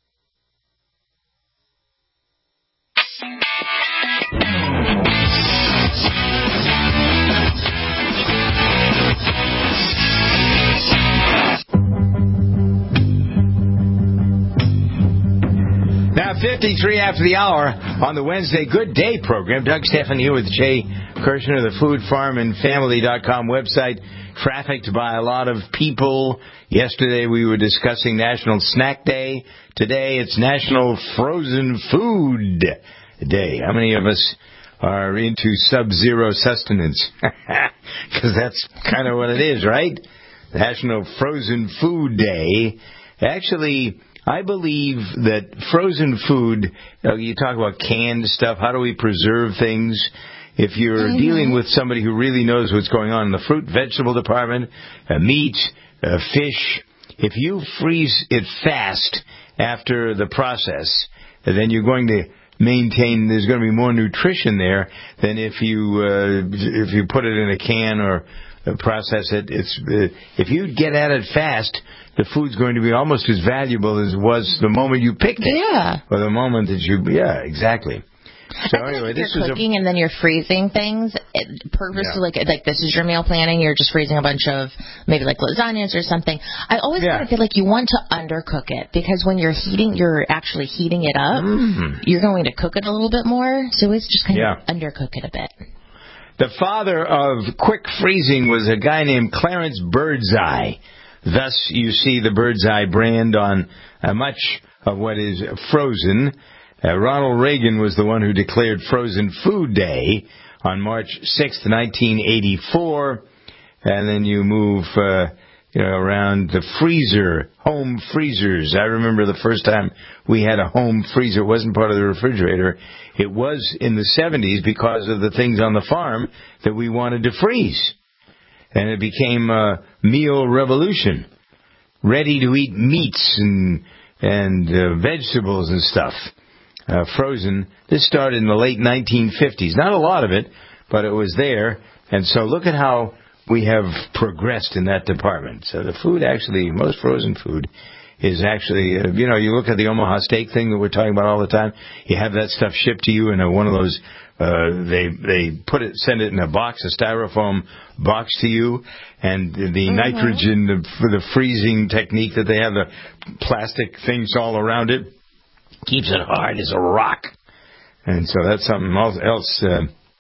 fifty-three after the hour on the Wednesday Good Day program. Doug Stephan here with Jay Kirshner, the food farm and family dot com website, trafficked by a lot of people. Yesterday we were discussing National Snack Day. Today it's National Frozen Food Day. How many of us are into sub-zero sustenance? Because that's kind of what it is, right? National Frozen Food Day. Actually, I believe that frozen food, uh, you talk about canned stuff, how do we preserve things? If you're mm-hmm. dealing with somebody who really knows what's going on in the fruit, vegetable department, uh, meat, uh, fish, if you freeze it fast after the process, then you're going to maintain, there's going to be more nutrition there than if you uh, if you put it in a can or uh, process it. It's uh, if you get at it fast, the food's going to be almost as valuable as was the moment you picked it. Yeah. Or the moment that you, yeah, exactly. So I anyway, think this you're is cooking a, and then you're freezing things. It, purposely, yeah. like like this is your meal planning. You're just freezing a bunch of maybe like lasagnas or something. I always yeah. kind of feel like you want to undercook it because when you're heating, you're actually heating it up. Mm-hmm. You're going to cook it a little bit more, so it's just kind yeah. of undercook it a bit. The father of quick freezing was a guy named Clarence Birdseye. Thus, you see the Birdseye brand on uh, much of what is frozen. Uh, Ronald Reagan was the one who declared Frozen Food Day on March sixth, nineteen eighty-four. And then you move uh, you know, around the freezer, home freezers. I remember the first time we had a home freezer. It wasn't part of the refrigerator. It was in the seventies because of the things on the farm that we wanted to freeze. And it became a meal revolution. Ready-to-eat meats and and uh, vegetables and stuff. Uh, frozen. This started in the late nineteen fifties. Not a lot of it, but it was there. And so look at how we have progressed in that department. So the food actually, most frozen food is actually, uh, you know, you look at the Omaha steak thing that we're talking about all the time. You have that stuff shipped to you in a, one of those, uh, they they put it, send it in a box, a styrofoam box to you, and the mm-hmm. nitrogen, the, for the freezing technique that they have, the plastic things all around it, keeps it hard as a rock. And so that's something else. Uh,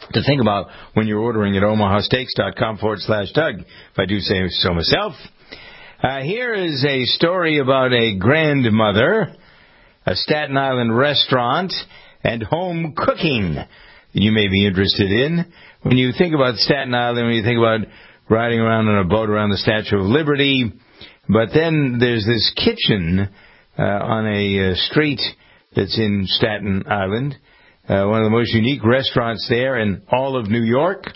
to think about when you're ordering at omahasteaks.com forward slash Doug, if I do say so myself. Uh, here is a story about a grandmother, a Staten Island restaurant, and home cooking you may be interested in. When you think about Staten Island, when you think about riding around on a boat around the Statue of Liberty, but then there's this kitchen uh, on a uh, street that's in Staten Island, uh, one of the most unique restaurants there in all of New York.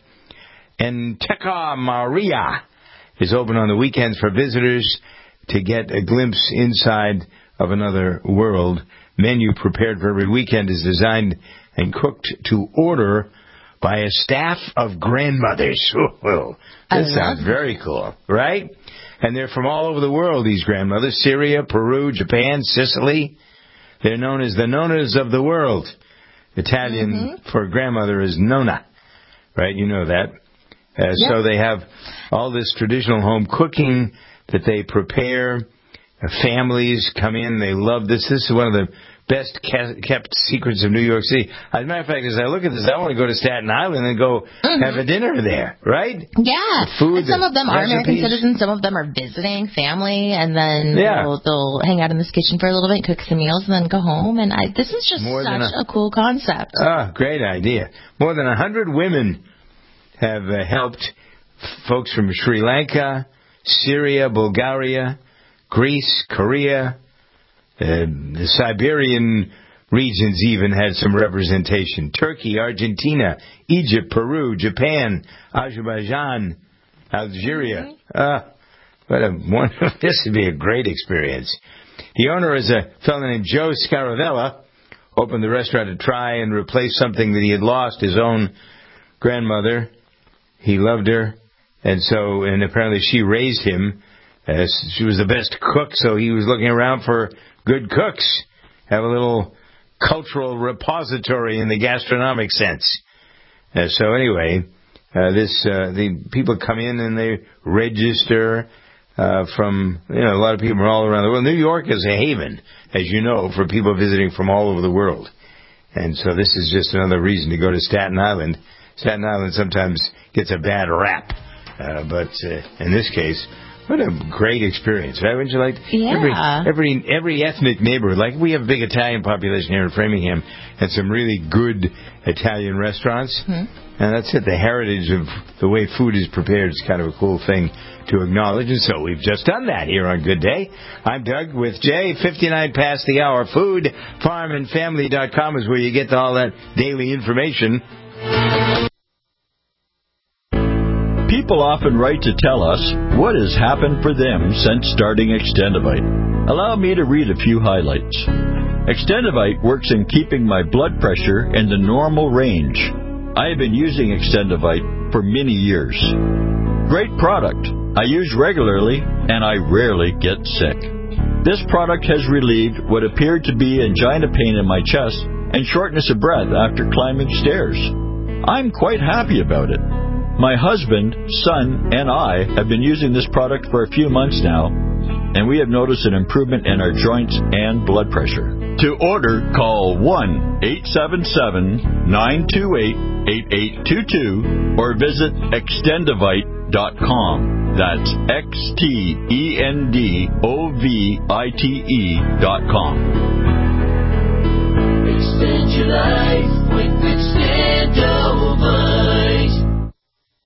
And Teca Maria is open on the weekends for visitors to get a glimpse inside of another world. Menu prepared for every weekend is designed and cooked to order by a staff of grandmothers. Oh, this sounds very cool, right? And they're from all over the world, these grandmothers. Syria, Peru, Japan, Sicily. They're known as the Nonas of the world. Italian mm-hmm. for grandmother is Nonna, right? You know that. Uh, yep. So they have all this traditional home cooking that they prepare. Uh, families come in. They love this. This is one of the best kept secrets of New York City. As a matter of fact, as I look at this, I want to go to Staten Island and go mm-hmm. have a dinner there, right? Yeah. The food, and some of them are recipes. American citizens. Some of them are visiting family, and then yeah. they'll, they'll hang out in this kitchen for a little bit, cook some meals, and then go home. And I, this is just More such a, a cool concept. Ah, great idea. More than one hundred women have uh, helped folks from Sri Lanka, Syria, Bulgaria, Greece, Korea. Uh, the Siberian regions even had some representation. Turkey, Argentina, Egypt, Peru, Japan, Azerbaijan, Algeria. Ah, mm-hmm. uh, what a wonderful! This would be a great experience. The owner is a fellow named Joe Scaravella. Opened the restaurant to try and replace something that he had lost, his own grandmother. He loved her, and so and apparently she raised him. Uh, she was the best cook, so he was looking around for good cooks. Have a little cultural repository in the gastronomic sense. Uh, so anyway, uh, this uh, the people come in and they register uh, from, you know, a lot of people from all around the world. New York is a haven, as you know, for people visiting from all over the world. And so this is just another reason to go to Staten Island. Staten Island sometimes gets a bad rap, uh, but uh, in this case, what a great experience, right? Wouldn't you like yeah. every every every ethnic neighborhood? Like we have a big Italian population here in Framingham, and some really good Italian restaurants. Mm-hmm. And that's it. The heritage of the way food is prepared is kind of a cool thing to acknowledge. And so we've just done that here on Good Day. I'm Doug with Jay. fifty-nine past the hour. Food, farm and family dot com is where you get all that daily information. People often write to tell us what has happened for them since starting Extendivite. Allow me to read a few highlights. Extendivite works in keeping my blood pressure in the normal range. I have been using Extendivite for many years. Great product. I use regularly and I rarely get sick. This product has relieved what appeared to be angina pain in my chest and shortness of breath after climbing stairs. I'm quite happy about it. My husband, son, and I have been using this product for a few months now, and we have noticed an improvement in our joints and blood pressure. To order, call one eight seven seven, nine two eight, eight eight two two or visit extendivite dot com. That's X T E N D O V I T E dot com. Extend your life with Extendivite.